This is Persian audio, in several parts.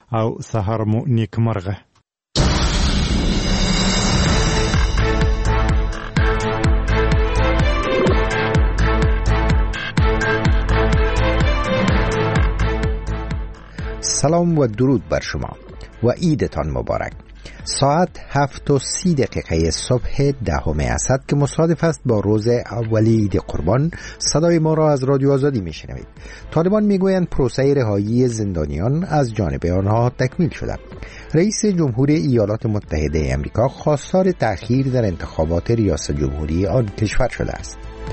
او سهار مو نیک مرغه. سلام و درود بر شما و عیدتان مبارک. ساعت 7:30 صبح 10 اسد که مصادف است با روز اولی عید قربان، صدای ما را از رادیو آزادی میشنوید. طالبان میگویند پروسه رهایی زندانیان از جانب آنها تکمیل شده. رئیس جمهور ایالات متحده آمریکا خواستار تأخیر در انتخابات ریاست جمهوری آن کشور شده است.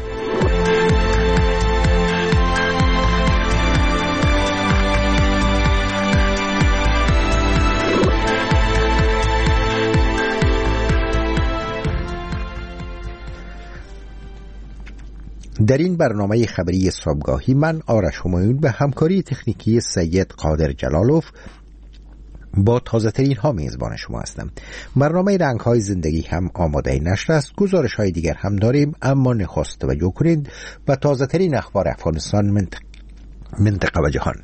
در این برنامه خبری صبحگاهی من آرش همایون به همکاری تکنیکی سید قادر جلالوف با تازه ترین ها میزبان شما هستم. برنامه رنگ های زندگی هم آماده نشر است. گزارش های دیگر هم داریم، اما نخست توجه کنید و تازه ترین اخبار افغانستان، منطقه و جهان.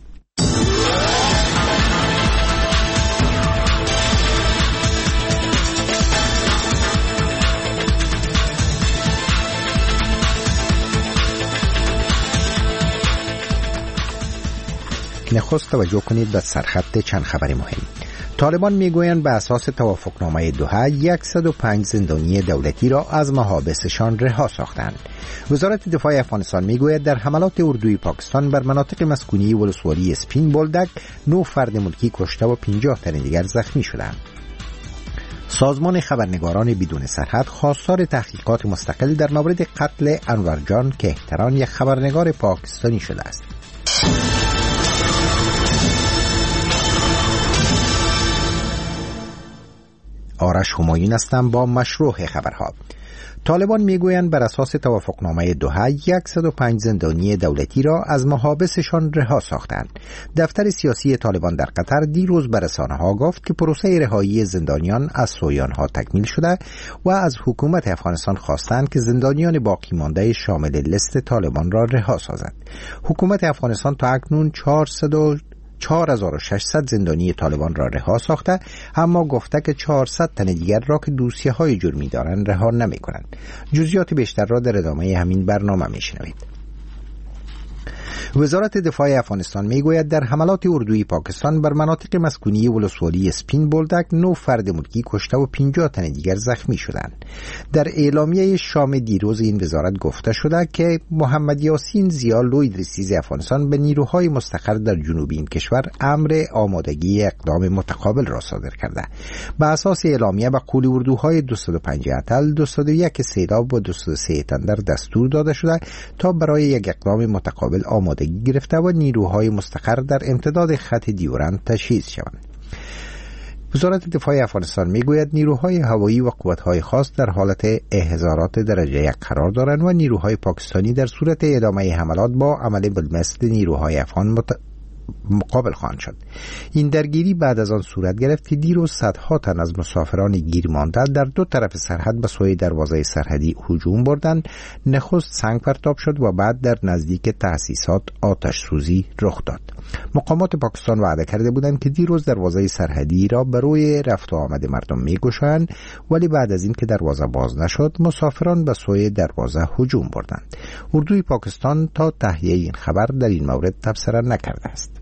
نخست توجه کنید به سرخط چند خبر مهم. طالبان میگویند به اساس توافقنامه دوحه 105 زندانی دولتی را از محابسشان رها ساختند. وزارت دفاع افغانستان میگوید در حملات اردوی پاکستان بر مناطق مسکونی ولسوالی اسپین بولدک 9 فرد ملکی کشته و 50 تن دیگر زخمی شدند. سازمان خبرنگاران بدون سرحد خواستار تحقیقات مستقل در مورد قتل انور جان که احتران یک خبرنگار پاکستانی شده است. آرش همایون هستم با مشروع خبرها. طالبان میگویند بر اساس توافقنامه دوحه 105 زندانی دولتی را از محابسشان رها ساختند. دفتر سیاسی طالبان در قطر دیروز به رسانه‌ها گفت که پروسه رهایی زندانیان از سوی آنها تکمیل شده و از حکومت افغانستان خواستند که زندانیان باقی مانده شامل لیست طالبان را رها سازد. حکومت افغانستان تا اکنون 4600 زندانی طالبان را رها ساخته، اما گفته که 400 تن دیگر را که دوسیه های جرمی دارند رها نمی کنند. جزئیات بیشتر را در ادامه همین برنامه می شنوید. وزارت دفاع افغانستان میگوید در حملات اردوی پاکستان بر مناطق مسکونی ولسوالی اسپین بولدک 9 فرد ملکی کشته و 50 تن دیگر زخمی شدند. در اعلامیه شام دیروز این وزارت گفته شده که محمد یاسین ضیا لوی رئیس افغانستان به نیروهای مستقر در جنوب این کشور امر آمادگی اقدام متقابل را صادر کرده. به اساس اعلامیه به قول اردوهای 205 اتل، 201 سیلاب و 203 تندر دستور داده شده تا برای یک اقدام متقابل آمادگی گرفته و نیروهای مستقر در امتداد خط دیورند تجهیز شوند. وزارت دفاع افغانستان میگوید نیروهای هوایی و قوت‌های خاص در حالت احضارات درجه 1 قرار دارند و نیروهای پاکستانی در صورت ادامه حملات با عمل بالمثل نیروهای افغان مقابل خواهند شد. این درگیری بعد از آن صورت گرفت که دیروز صدها تن از مسافران گیر مانده در دو طرف سرحد به سوی دروازه سرحدی هجوم بردند. نخست سنگ پرتاب شد و بعد در نزدیک تأسیسات آتش سوزی رخ داد. مقامات پاکستان وعده کرده بودند که دیروز دروازه سرحدی را به روی رفت و آمد مردم میگشایند، ولی بعد از این که دروازه باز نشد مسافران به سوی دروازه هجوم بردند. اردوی پاکستان تا تهیه این خبر در این مورد تبصره نکرده است.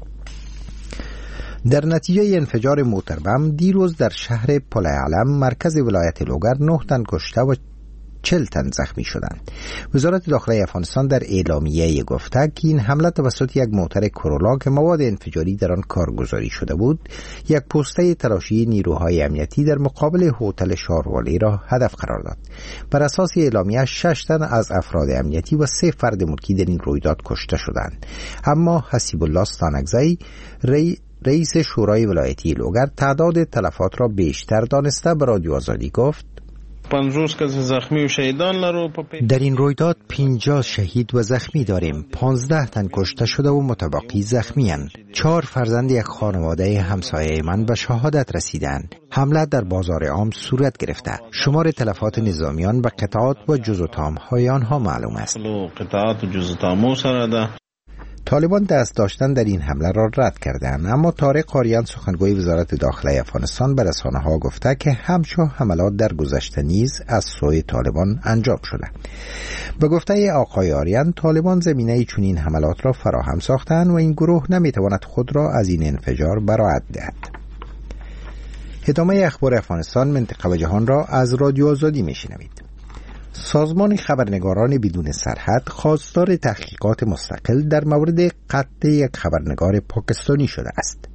در نتیجه انفجار موتربم دیروز در شهر پلعلم مرکز ولایت لوگر 9 تن کشته و 40 تن زخمی شدند. وزارت داخلی افغانستان در اعلامیه گفته که این حمله توسط یک موتر کرولا که مواد انفجاری در آن کارگزاری شده بود، یک پوسته تلاشی نیروهای امنیتی در مقابل هتل شاروالی را هدف قرار داد. بر اساس اعلامیه 6 تن از افراد امنیتی و 3 فرد ملکی در این رویداد کشته شدند. اما حسیب الله ستانکزی رئیس شورای ولایتی لوگر تعداد تلفات را بیشتر دانسته به رادیو آزادی گفت: 50 کس زخمی و شهیدان لرو. در این رویداد 50 شهید و زخمی داریم. 15 تن کشته شده و متبقی زخمی اند. 4 فرزند یک خانواده همسایه من به شهادت رسیدند. حمله در بازار عام صورت گرفته. شمار تلفات نظامیان به قطعات و جزء تام های آنها معلوم است. طالبان دست داشتن در این حمله را رد کردند، اما طارق قاریان سخنگوی وزارت داخله افغانستان به رسانه‌ها گفته که همچون حملات در گذشته نیز از سوی طالبان انجام شده. به گفته آقای آریان، طالبان زمینه چنین حملات را فراهم ساختند و این گروه نمیتواند خود را از این انفجار براءت دهد. ادامه اخبار افغانستان، منطقه و جهان را از رادیو آزادی میشنوید. سازمان خبرنگاران بدون سرحد خواستار تحقیقات مستقل در مورد قتل یک خبرنگار پاکستانی شده است.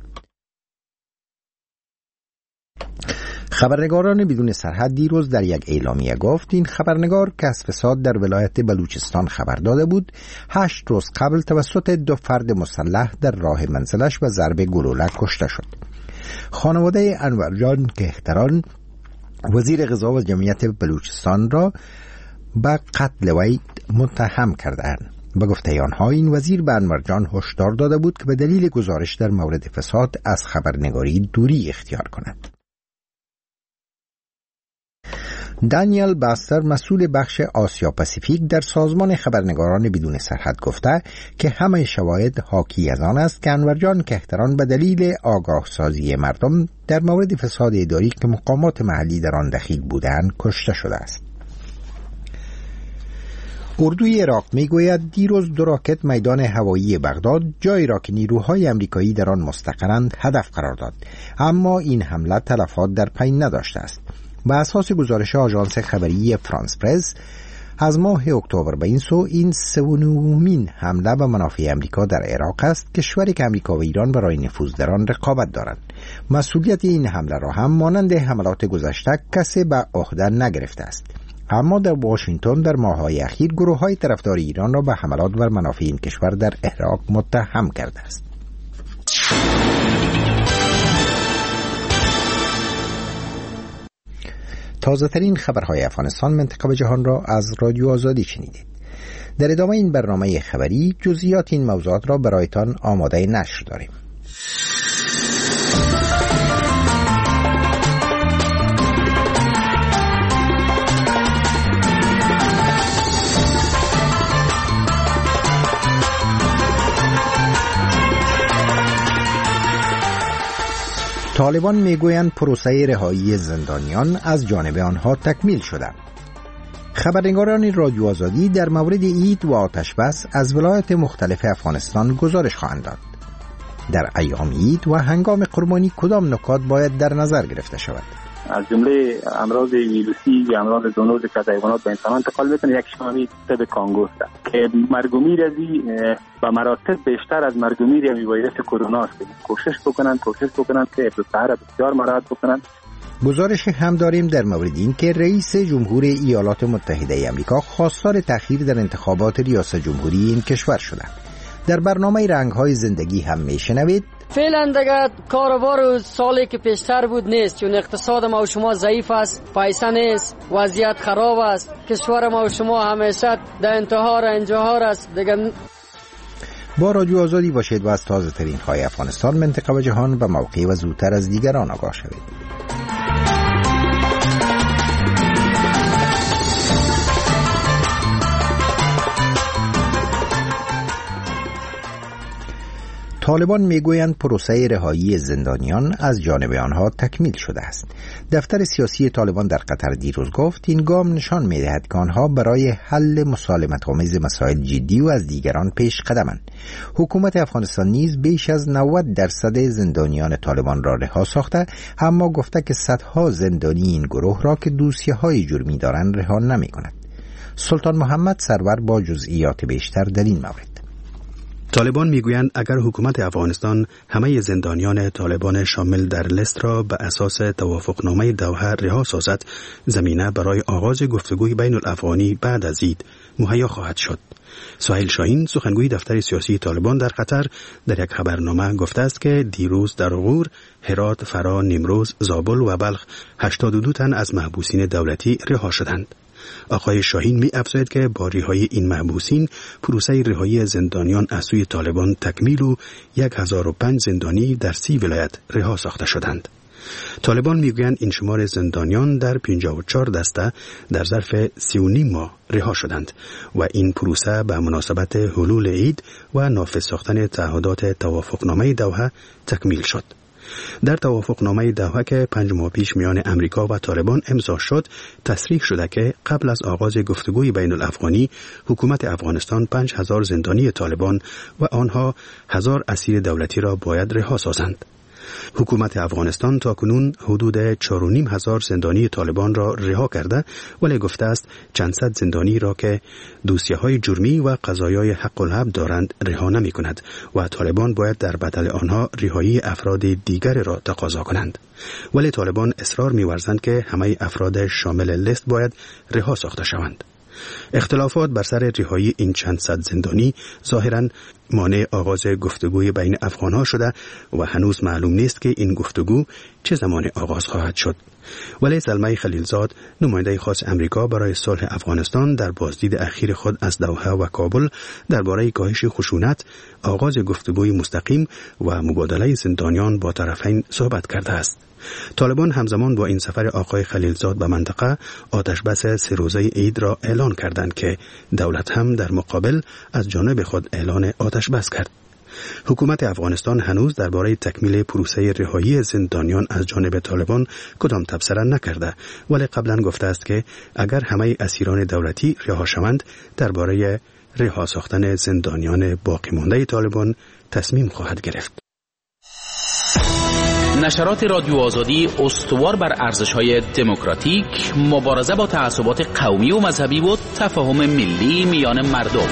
خبرنگاران بدون سرحد دیروز در یک اعلامیه گفت این خبرنگار که از فساد در ولایت بلوچستان خبر داده بود 8 روز قبل توسط 2 فرد مسلح در راه منزلش به ضرب گلوله کشته شد. خانواده انورجان کهتران وزیر غذا و جمعیت بلوچستان را به قتل وی متهم کردند. به گفته آنها این وزیر به انورجان هشدار داده بود که به دلیل گزارش در مورد فساد از خبرنگاری دوری اختیار کند. دانیل باستر مسئول بخش آسیا پاسیفیک در سازمان خبرنگاران بدون سرحد گفته که همه شواهد حاکی از آن است که انورجان کهتران به دلیل آگاه سازی مردم در مورد فساد اداری که مقامات محلی در آن دخیل بودند کشته شده است. اردوی عراق میگوید دیروز 2 راکت میدان هوایی بغداد، جایی را که نیروهای امریکایی در آن مستقرند، هدف قرار داد، اما این حمله تلفات در پی نداشته است. به اساس گزارش آژانس خبری فرانس پرس، از ماه اکتبر به این سو این 39مین حمله به منافع امریکا در عراق است، کشوری که امریکا و ایران برای نفوذ در آن رقابت دارند. مسئولیت این حمله را هم مانند حملات گذشته کسی به عهده نگرفته است. اما در واشنگتن در ماه‌های اخیر گروه‌های طرفدار ایران را به حملات بر منافع این کشور در عراق متهم کرده است. تازه ترین خبرهای افغانستان، منطقه و جهان را از رادیو آزادی شنیدید. در ادامه این برنامه خبری جزئیات این موضوعات را برایتان آماده نشر داریم. طالبان میگویند پروسه رهایی زندانیان از جانب آنها تکمیل شده. خبرنگاران رادیو آزادی در مورد عید و آتش بس از ولایات مختلف افغانستان گزارش خواهند داد. در ایام عید و هنگام قربانی کدام نکات باید در نظر گرفته شود؟ از جمله امراض ویروسی یا امراض زونوز که از حیوانات به انسان انتقال میکنه، یک شامی تب کانگوست که مرگ و میر از به مراتب بیشتر از مرگ و میر از ویروس کرونا است. کوشش بکنن که اپیدمی بسیار مراعات بکنن. گزارش هم داریم در مورد این که رئیس جمهور ایالات متحده آمریکا خواستار تأخیر در انتخابات ریاست جمهوری این کشور شده. در برنامه رنگ‌های زندگی هم میشنوید فعلا دیگه کاروبار سالی که پیشتر بود نیست، چون اقتصاد ما و شما ضعیف است، پیسه نیست، وضعیت خراب است، کشور ما و شما همیشه در انتحار است دیگه. با رادیو آزادی باشید و از تازه ترین های افغانستان، منطقه و جهان به موقع و زودتر از دیگران آگاه شوید. طالبان میگویند پروسه رهایی زندانیان از جانب آنها تکمیل شده است. دفتر سیاسی طالبان در قطر دیروز گفت این گام نشان می‌دهد که آنها برای حل مسالمت‌آمیز مسائل جدی و از دیگران پیش قدمند. حکومت افغانستان نیز بیش از 90% زندانیان طالبان را رها ساخته، اما گفته که صدها زندانی این گروه را که دوسیه‌های جرمی دارند رها نمی‌کند. سلطان محمد سرور با جزئیات بیشتر در این مورد. طالبان میگویند اگر حکومت افغانستان همه زندانیان طالبان شامل در لیست را به اساس توافقنامه دوحه رها سازد، زمینه برای آغاز گفتگوی بین الافغانی بعد از عید مهیا خواهد شد. سهیل شاهین، سخنگوی دفتر سیاسی طالبان در قطر، در یک خبرنامه گفته است که دیروز در غور، هرات، فرا، نیمروز، زابل و بلخ 82 تن از محبوسین دولتی رها شدند. آقای شاهین می افزاید که با رهایی این محبوسین پروسه رهایی زندانیان از سوی طالبان تکمیل و 1005 زندانی در 30 ولایت رها ساخته شدند. طالبان میگویند این شمار زندانیان در 54 دسته در ظرف 3.5 ماه رها شدند و این پروسه به مناسبت حلول عید و نافذ ساختن تعهدات توافقنامه دوحه تکمیل شد. در توافقنامه دوحه که 5 ماه پیش میان امریکا و طالبان امضا شد، تصریح شده که قبل از آغاز گفتگوی بین الافغانی، حکومت افغانستان 5000 زندانی طالبان و آنها 1000 اسیر دولتی را باید رها سازند. حکومت افغانستان تاکنون حدود 4500 زندانی طالبان را رها کرده، ولی گفته است چند صد زندانی را که دوسیه‌های جرمی و قضایای حق الحب دارند رها نمی کند و طالبان باید در بدل آنها رهایی افراد دیگر را تقاضا کنند. ولی طالبان اصرار می‌ورزند که همه افراد شامل لیست باید رها ساخته شوند. اختلافات بر سر رهایی این چند صد زندانی ظاهراً مانع آغاز گفتگوی بین افغان‌ها شده و هنوز معلوم نیست که این گفتگو چه زمان آغاز خواهد شد. ولی زلمه خلیلزاد، نماینده خاص امریکا برای صلح افغانستان، در بازدید اخیر خود از دوحه و کابل درباره کاهش خشونت، آغاز گفتگوی مستقیم و مبادله زندانیان با طرفین صحبت کرده است. طالبان همزمان با این سفر آقای خلیلزاد به منطقه آتش بس 3 روزه عید را اعلان کردند که دولت هم در مقابل از جانب خود اعلان آتش بس کرد. حکومت افغانستان هنوز درباره تکمیل پروسه رهایی زندانیان از جانب طالبان کدام تبصره نکرده، ولی قبلا گفته است که اگر همه اسیران دولتی رها شوند، درباره رها ساختن زندانیان باقی مانده طالبان تصمیم خواهد گرفت. نشرات رادیو آزادی استوار بر ارزش‌های دموکراتیک، مبارزه با تعصبات قومی و مذهبی و تفاهم ملی میان مردم.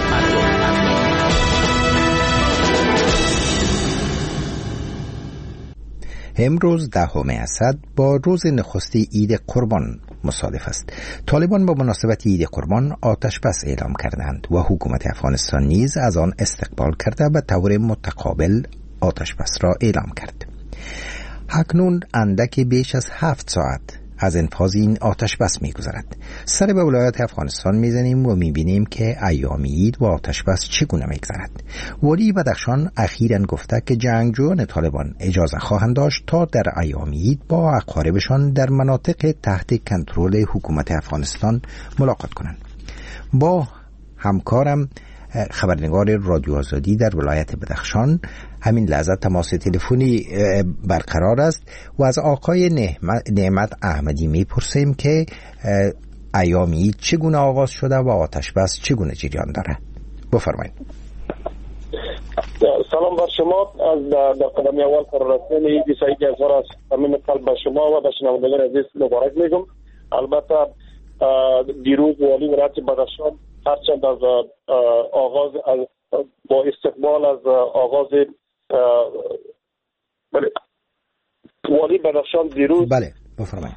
امروز 10 اسد با روز نخست عید قربان مصادف است. طالبان با مناسبت عید قربان آتش بس اعلام کردند و حکومت افغانستان نیز از آن استقبال کرده و طور متقابل آتش بس را اعلام کرد. اکنون اندک بیش از 7 ساعت از انفاذ این آتش بس می‌گذرد. سر به ولایت افغانستان می‌زنیم و می‌بینیم که ایام عید و آتش بس چگونه می‌گذرد. والی بدخشان اخیراً گفته که جنگجویان طالبان اجازه خواهند داشت تا در ایام عید با اقاربشان در مناطق تحت کنترل حکومت افغانستان ملاقات کنند. با همکارم خبرنگار رادیو آزادی در ولایت بدخشان همین لحظه تماس تلفنی برقرار است و از آقای نعمت احمدی میپرسیم که ایام عید چگونه آغاز شده و آتش بس چگونه جریان داره. بفرمایید. سلام بر شما. از در قدم اول قرارستان عید سعید هزار از همین قلب به شما و به شنوندگان عزیز مبارک میگم. البته دیروز والی ولایت بدخشان هرچند از آغاز با استقبال از آغاز والی بدخشان دیروز بله بفرمایید.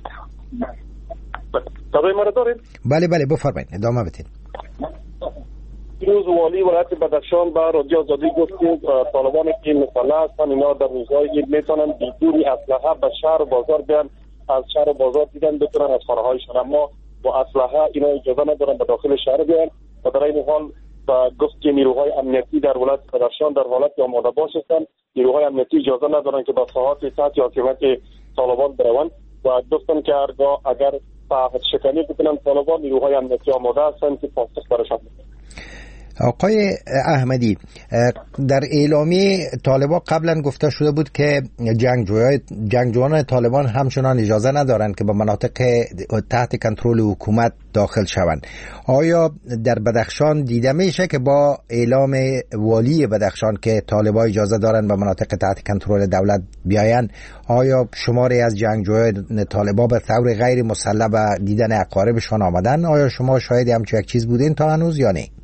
صدای ما را دارید؟ بله بفرمایید ادامه بدید. دیروز والی ولایت بدخشان به رادیو آزادی گفت که طالبانی که مسلح هستند اینا در روزهای عید میتونن بدون اسلحه به شهر و بازار بیان، از شهر و بازار دیدن بتونن از خانه‌هایشان، اما با اسلحه اینا اجازه ندارن به داخل شهر بیان. و در این حال گفت که نیروهای امنیتی در ولایت بدخشان در حالت آماده باش هستند. نیروهای امنیتی اجازه ندارن که به ساحات تحت حکومت طالبان بروند و گفتن که هرگاه اگر تعهد شکنی بکنن طالبان، نیروهای امنیتی آماده هستند که پاسخ برشان بدن. آقای احمدی، در اعلامیه طالبان قبلا گفته شده بود که جنگجویان طالبان همچنان اجازه ندارند که به مناطق تحت کنترل حکومت داخل شوند. آیا در بدخشان دیده میشه که با اعلام والی بدخشان که طالبان اجازه دارند به مناطق تحت کنترل دولت بیایند، آیا شماری از جنگجویان طالبان به طور غیر مسلح به دیدن اقاربشان آمدن؟ آیا شما شاهد همچین یک چیز بودین تا هنوز یا نه؟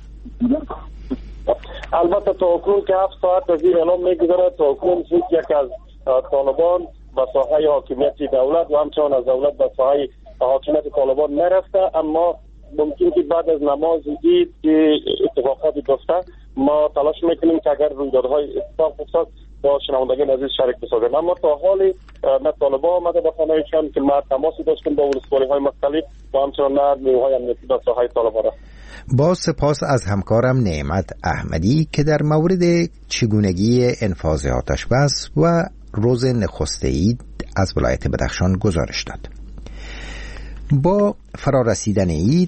البته تا اکنون که 7 ساعت از این اعلام میگذره، تا اکنون هیچ یک از طالبان به ساحه حاکمیت دولت و همچنان از دولت به ساحه حاکمیت طالبان نرفته، اما ممکن که بعد از نماز عید که اتفاقاتی بیفته ما تلاش میکنیم که اگر رویدادهای اتفاق افتاد با شنوندگان عزیز شریک بسازیم. اما تا حالی نه طالبان آمده به خانه‌شان که ما تماسی داشتیم با ولسوالی‌های مختلف و همچنان نه نیروهای امنیتی به ساحه طالبان رفت. با سپاس از همکارم نعمت احمدی که در مورد چگونگی انفاذ آتش بس و روز نخست عید از ولایت بدخشان گزارش داد. با فرارسیدن عید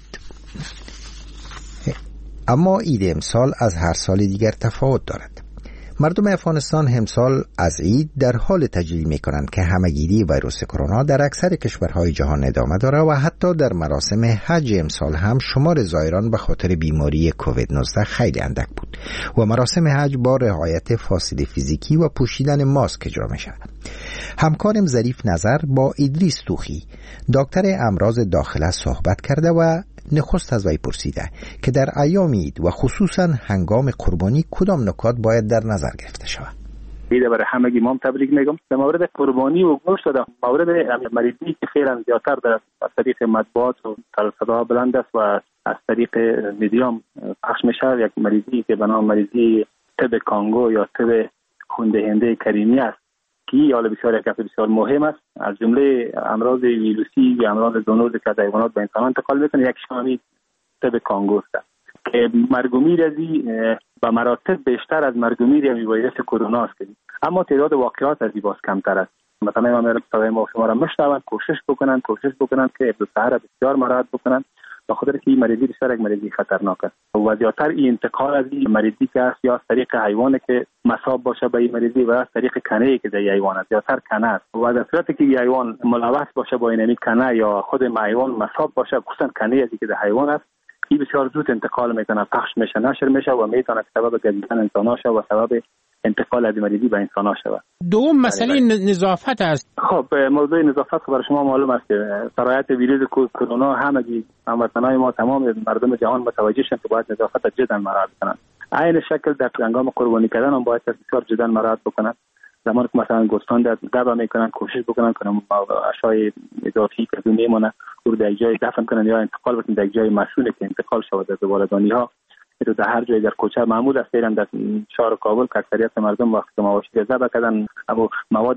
اما عید امسال از هر سال دیگر تفاوت دارد. مردم افغانستان امسال از عید در حال تجلیل می کنند که همهگیری ویروس کرونا در اکثر کشورهای جهان ادامه دارد و حتی در مراسم حج امسال هم شمار زائران به خاطر بیماری کووید 19 خیلی اندک بود و مراسم حج با رعایت فاصله فیزیکی و پوشیدن ماسک اجرا می شود. همکارم ظریف نظر با ادریس توخی دکتر امراض داخله صحبت کرده و نخست از وی پرسیده که در ایام عید و خصوصا هنگام قربانی کدام نکات باید در نظر گرفته شود. عید برای همگی ما تبریک میگم. در مورد قربانی و گوشت در مورد مریضی که خیلی زیادتر در از طریق مطبوعات و صدا بلند است و از طریق میدیام پخش میشه، یک مریضی که به نام مریضی تب کانگو یا تب خون دهنده کریمی است که حالا بسیار یک بسیار مهم است. از جمله امراض ویروسی یا امراض زونوز که از حیوانات به انسان انتقال میکنه، یک شامی تب کانگو است که مرگ و میر از به مراتب بیشتر از مرگ و میر از ویروس کرونا است، اما تعداد واقعات از این باز کمتر است. مثلا ما شما را مشتاقن کوشش بکنن که ابتداء بسیار مراعات بکنن، به خاطر که این مریضی بسیار یک مریضی خطرناک است و زیادتر این انتقال از این مریضی که است یا از طریق حیوانی که مصاب باشه به این مریضی و از طریق کنه‌ای که در حیوان است، زیادتر کنه است و در صورتی که حیوان ملوث باشه با این کنه یا خود حیوان مصاب باشه، خصوصا کنه‌ای که در حیوان است، این بسیار زود انتقال میکنه، پخش میشه، نشر میشه و میتونه سبب گزیدن انسان شه و سبب انتقال از مریضی به انسان شود. دوم مسئله نظافت است. خب موضوع نظافت برای شما معلوم است که سرایت ویروس کرونا همگی هموطنان ما تمام مردم جهان متوجه شدند که باید نظافت جدا مراعات کنند. عین شکل در هنگام قربانی کردن هم باید بسیار جدا مراعات بکنند. زمانی که مثلا گوسفند دبا میکنن کوشش بکنن که اشیاء اضافی که میمونه رو در جای دفن کنن یا انتقال بدن در جای مسئول که انتقال شود از زباله‌دانی ها. در هر جای در کوچه معمول است ایران در شهر کابل که اکثریت مردم وقتی که مواشی ذبح کردن اما مواد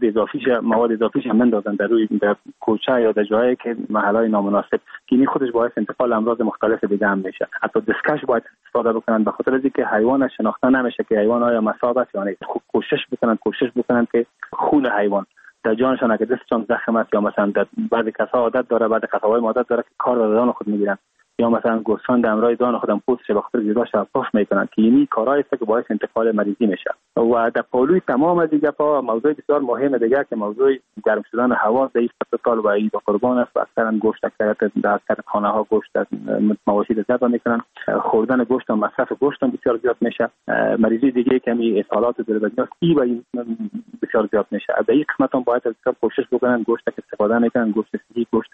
اضافیش هم مندازن در روی در کوچه یا در جایی که محلهای نامناسب که این خودش باعث انتقال امراض مختلف دیگه هم میشه. حتی دستکش باید استفاده بکنن به خاطر اینکه حیوان شناخته نمیشه که حیوان آیا مصاب است یا نه. کوشش بکنن که خون حیوان در جانشان اگه دستشان زخم است یا مثلا در بعضی کسا عادت داره، بعضی کساهای عادت داره که کار به دان خود میگیرن یا مثلا گوسفند امرای دان خودم پوستش به خاطر گیراش پخش میکنن که اینی کارایی است که باعث انتقال مریضی میشه. و در پالوی تمام از دیگه موضوع بسیار مهم دیگه که موضوع گرم شدن هوا در این سال و عید قربان است و اکثرا گوشت در اکثر خانه ها گوشت مواشی ذبح میکنن، خوردن گوشت و مصرف گوشت هم بسیار زیاد میشه. مریضی دیگه که می اصالات دلبگی ای بسیار زیاد میشه. از این قسمت هم باید بسیار کوشش بکنن گوشت که استفاده میکنن، گوشت صحی، گوشت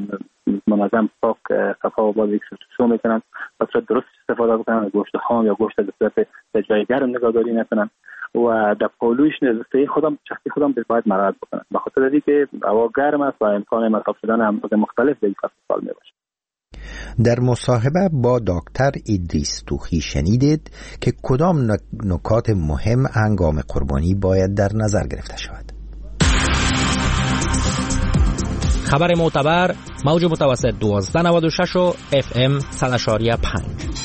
منظم، پاک، صفا و باز شو میکنن و درست استفاده بکنن، گوشت خام یا گوشت در جای گرم نگهداری نکنن و در پالویش نزدیکی شخصی خودم باید مراعات بکنن به خاطر اینکه هوا گرم است و امکان مصاب شدن امراض مختلف در این فصل میباشه. در مصاحبه با دکتر ادریس توخی شنیدید که کدام نکات مهم هنگام قربانی باید در نظر گرفته شود. خبر معتبر موج متوسط 1296 و FM 100.5.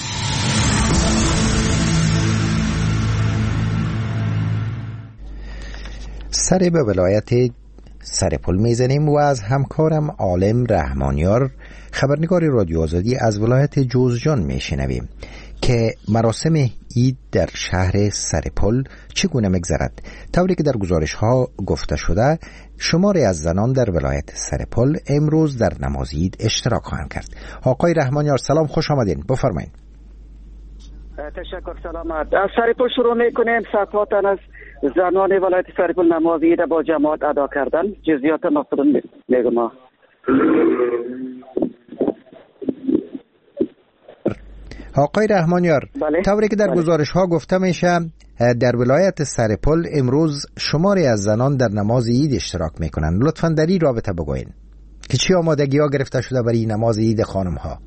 سر به ولایت سرپل میزنیم و از همکارم عالم رحمانیار خبرنگار رادیو آزادی از ولایت جوزجان میشنویم که مراسم عید در شهر سرپل چگونه میگذرد. طوری که در گزارش ها گفته شده شماری از زنان در ولایت سرپل امروز در نماز عید اشتراک خواهند کرد. آقای رحمانیار سلام، خوش آمدین، بفرمایید. تشکر، سلامت. از سرپل شروع میکنیم. صفاتن از زنان ولایت سرپل نماز عید با جماعت ادا کردن. جزئیات مفصل میگم. آقای رحمانیار، بله. طوری که در گزارش ها گفته میشه در ولایت سرپل امروز شماری از زنان در نماز عید اشتراک میکنن. لطفاً در این رابطه بگوین که چی آمادگی ها گرفته شده برای نماز عید خانم ها؟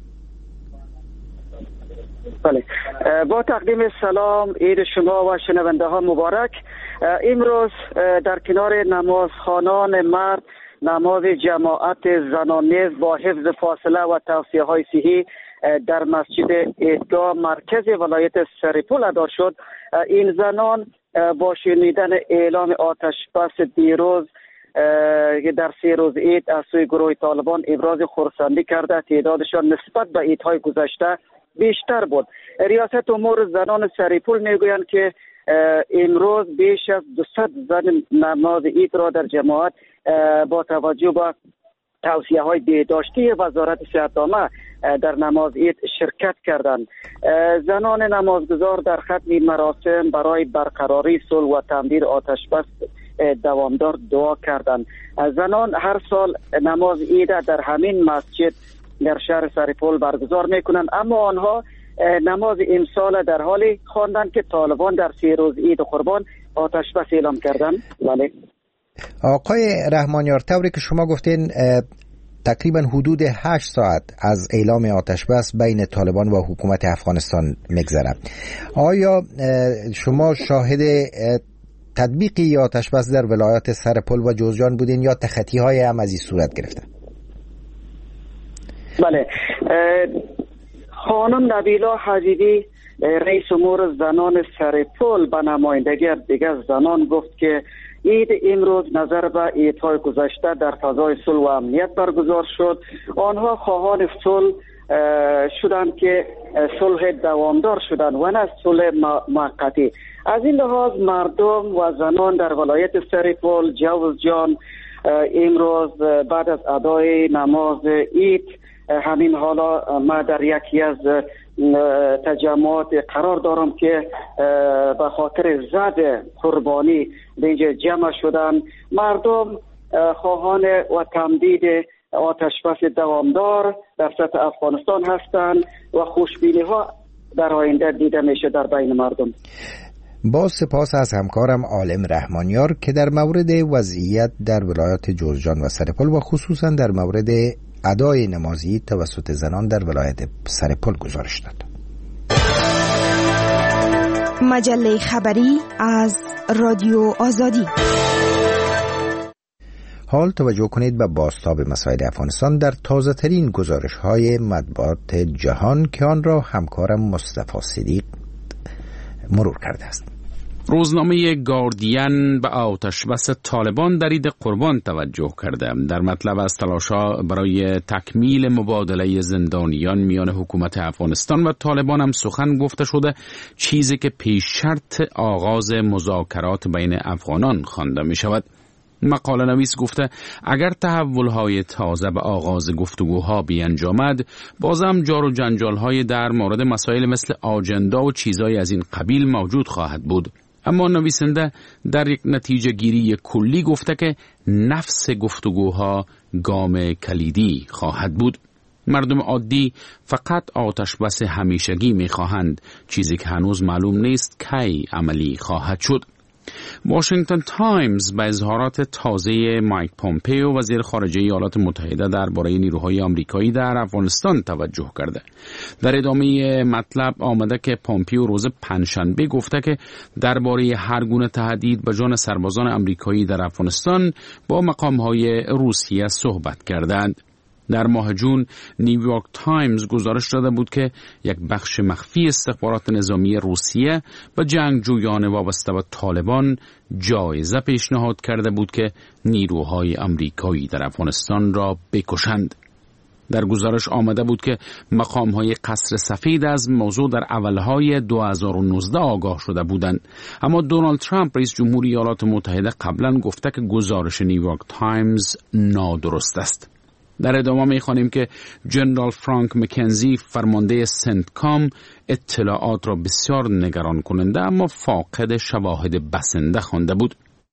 بله، با تقدیم سلام عید شما و شنونده ها مبارک. امروز در کنار نماز خوانان مرد نماز جماعت زنانه با حفظ فاصله و توصیه های صحی در مسجد عیدگاه مرکز ولایت سرپل ادا شد. این زنان با شنیدن اعلام آتش بس دیروز که در 3 روز عید از سوی گروه طالبان ابراز خرسندی کرده. تعدادشان نسبت به عیدهای گذشته بیشتر بود. ریاست امور زنان سریپول میگویند که امروز بیش از 200 زن نماز عید را در جماعت با توجه به توصیه های بهداشتی وزارت صحت عامه در نماز عید شرکت کردند. زنان نمازگزار در ختم مراسم برای برقراری صلح و تمدید آتش بس دوامدار دعا کردند. زنان هر سال نماز عید در همین مسجد در شهر سریپول برگزار میکنند، اما آنها نماز امسال در حالی خواندند که طالبان در 3 روز عید قربان آتش بس اعلام کردند. بله آقای رحمانیار، طوری که شما گفتین تقریبا حدود 8 ساعت از اعلام آتش بس بین طالبان و حکومت افغانستان میگذره. آیا شما شاهد تطبیقی آتش بس در ولایات سرپل و جوزجان بودین یا تخطی های هم از این صورت گرفته؟ بله، خانم نبیلا حجیدی رئیس امور زنان سرپل به نمایندگی دیگر زنان گفت که عید امروز نظر به عیدهای گذشته در فضای صلح و امنیت برگزار شد. آنها خواهان صلح شدند که صلح دوامدار شدند و نه صلح موقتی. از این لحاظ مردم و زنان در ولایت سرپل، جوزجان امروز بعد از ادای نماز عید، همین حالا ما در یکی از تجمعات قرار دارم که به خاطر زد قربانی به اینجا جمع شدن. مردم خواهان و تمدید آتش بس دوامدار در سطح افغانستان هستند و خوشبینی ها در آینده دیده میشه در بین مردم. با سپاس از همکارم عالم رحمانیار که در مورد وضعیت در ولایت جوزجان و سرپل و خصوصا در مورد ادای نماز عید توسط زنان در ولایت سرپل گزارش داد. مجله خبری از رادیو آزادی. حال توجه کنید به بازتاب مسائل افغانستان در تازه ترین گزارش های مطبوعات جهان که آن را همکارم مصطفی صدیق مرور کرده است. روزنامه گاردین به آتش بس طالبان در عید قربان توجه کرده. در مطلب از تلاش‌ها برای تکمیل مبادله زندانیان میان حکومت افغانستان و طالبان هم سخن گفته شده، چیزی که پیش شرط آغاز مذاکرات بین افغانان خوانده می شود. مقاله نویس گفته اگر تحول‌های تازه به آغاز گفتگوها بیانجامد، بازم جار و جنجال‌های در مورد مسائل مثل آجندا و چیزهای از این قبیل موجود خواهد بود. اما نویسنده در یک نتیجه گیری کلی گفته که نفس گفتگوها گام کلیدی خواهد بود. مردم عادی فقط آتش بس همیشگی می‌خواهند، چیزی که هنوز معلوم نیست کی عملی خواهد شد. واشنگتن تایمز به اظهارات تازه مایک پومپیو وزیر خارجه ایالات متحده درباره نیروهای آمریکایی در افغانستان توجه کرده. در ادامه مطلب آمده که پومپیو روز پنجشنبه گفته که درباره هر گونه تهدید به جان سربازان آمریکایی در افغانستان با مقام‌های روسیه صحبت کردند. در ماه جون نیویورک تایمز گزارش داده بود که یک بخش مخفی استخبارات نظامی روسیه به جنگجویان وابسته به طالبان جایزه پیشنهاد کرده بود که نیروهای آمریکایی در افغانستان را بکشند. در گزارش آمده بود که مقام‌های قصر سفید از موضوع در اولهای 2019 آگاه شده بودند، اما دونالد ترامپ رئیس جمهوری ایالات متحده قبلا گفته که گزارش نیویورک تایمز نادرست است. در ادامه می‌خوانیم که جنرال فرانک مکنزی فرمانده سنتکام اطلاعات را بسیار نگران کننده اما فاقد شواهد بسنده خوانده بود.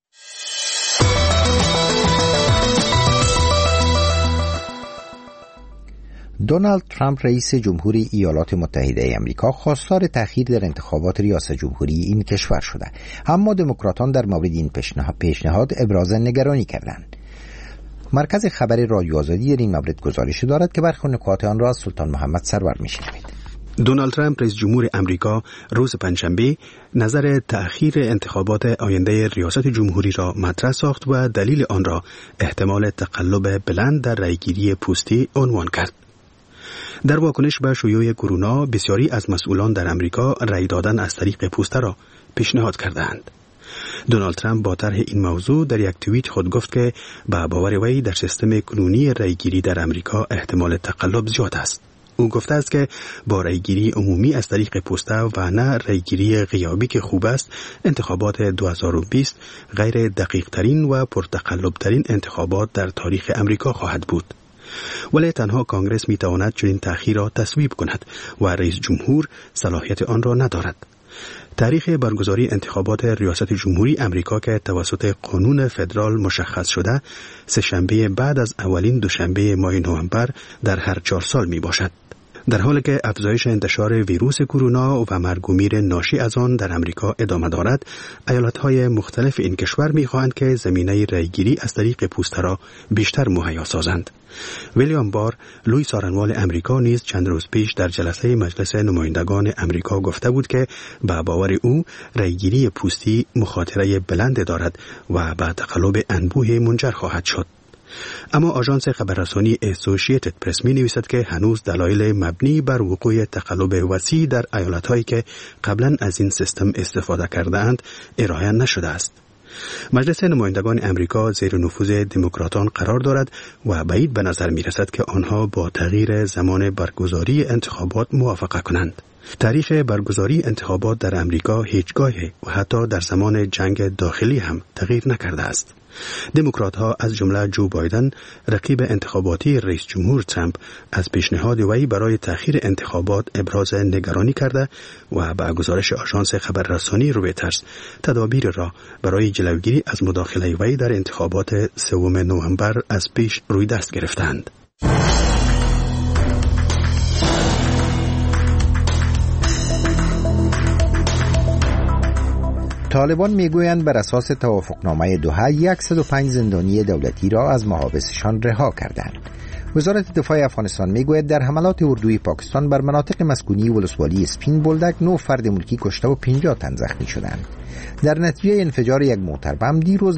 دونالد ترامپ رئیس جمهوری ایالات متحده آمریکا خواستار تأخیر در انتخابات ریاست جمهوری این کشور شده، اما دموکراتان در مورد این پیشنهاد ابراز نگرانی کردند. مرکز خبری رادیو آزادی در این مورد گزارش دارد که برخی نکات آن را از سلطان محمد سرور میشنوید. دونالد ترامپ رئیس جمهور امریکا روز پنجشنبه نظر تأخیر انتخابات آینده ریاست جمهوری را مطرح ساخت و دلیل آن را احتمال تقلب بلند در رأیگیری پستی عنوان کرد. در واکنش به شیوع کرونا بسیاری از مسئولان در امریکا رأی دادن از طریق پوسته را پیشنهاد کردند. دونالد ترامپ با طرح این موضوع در یک توییت خود گفت که به باور وی در سیستم کنونی رایگیری در امریکا احتمال تقلب زیاد است. او گفته است که با رایگیری عمومی از طریق پسته و نه رایگیری غیابی که خوب است، انتخابات 2020 غیر دقیق ترین و پرتقلب ترین انتخابات در تاریخ امریکا خواهد بود. ولی تنها کانگرس می تواند چنین تأخیر را تصویب کند و رئیس جمهور صلاحیت آن را ندارد. تاریخ برگزاری انتخابات ریاست جمهوری امریکا که توسط قانون فدرال مشخص شده، سه‌شنبه بعد از اولین دوشنبه ماه نوامبر در هر 4 سال می باشد. در حالی که افزایش انتشار ویروس کرونا و مرگ و میر ناشی از آن در امریکا ادامه دارد، ایالت‌های مختلف این کشور می‌خواهند که زمینه رایگیری از طریق پوسته را بیشتر مهیا سازند. ویلیام بار، لوی سارنوال امریکا نیز چند روز پیش در جلسه مجلس نمایندگان امریکا گفته بود که به باور او رایگیری پوستی مخاطره بلند دارد و به تقلب انبوه منجر خواهد شد. اما آژانس خبررسانی اسوسییتد پرس می نویسد که هنوز دلایل مبنی بر وقوع تقلب وسیع در ایالت‌هایی که قبلا از این سیستم استفاده کرده‌اند ارائه نشده است. مجلس نمایندگان امریکا زیر نفوذ دموکراتان قرار دارد و بعید به نظر می رسد که آنها با تغییر زمان برگزاری انتخابات موافقه کنند. تاریخ برگزاری انتخابات در امریکا هیچگاه و حتی در زمان جنگ داخلی هم تغییر نکرده است. دموکرات‌ها از جمله جو بایدن، رقیب انتخاباتی رئیس جمهور ترامپ، از پیشنهاد وی برای تأخیر انتخابات ابراز نگرانی کرده و به گزارش آژانس خبررسانی رویترز تدابیر را برای جلوگیری از مداخله وی در انتخابات 3 نوامبر از پیش روی دست گرفتند. طالبان میگویند بر اساس توافقنامه دوحه 105 زندانی دولتی را از محابسشان رها کردند. وزارت دفاع افغانستان میگوید در حملات اردوی پاکستان بر مناطق مسکونی ولسوالی اسپین بولدک 9 فرد ملکی کشته و 50 تن زخمی شدند. در نتیجه انفجار یک موتر بم دیروز